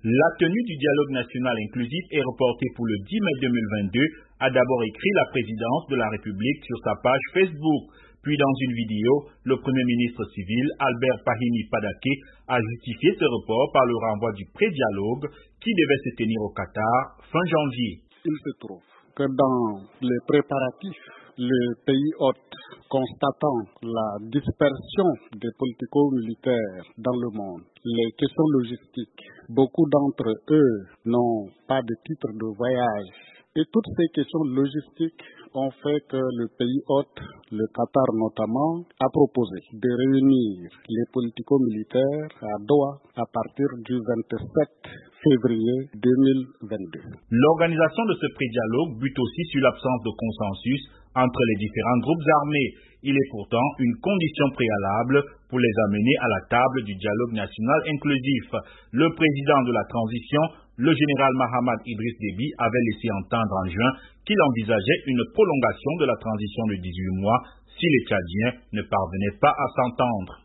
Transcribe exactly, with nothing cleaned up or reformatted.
La tenue du dialogue national inclusif est reportée pour le dix mai deux mille vingt-deux, a d'abord écrit la présidence de la République sur sa page Facebook. Puis dans une vidéo, le Premier ministre civil, Albert Pahini Padake, a justifié ce report par le renvoi du pré-dialogue qui devait se tenir au Qatar fin janvier. Il se trouve que dans les préparatifs, le pays hôte, constatant la dispersion des politico-militaires dans le monde, les questions logistiques, beaucoup d'entre eux n'ont pas de titre de voyage. Et toutes ces questions logistiques ont fait que le pays hôte, le Qatar notamment, a proposé de réunir les politico-militaires à Doha à partir du vingt-sept février deux mille vingt-deux. L'organisation de ce pré-dialogue bute aussi sur l'absence de consensus entre les différents groupes armés. Il est pourtant une condition préalable pour les amener à la table du dialogue national inclusif. Le président de la transition, le général Mahamad Idriss Déby, avait laissé entendre en juin qu'il envisageait une prolongation de la transition de dix-huit mois si les Tchadiens ne parvenaient pas à s'entendre.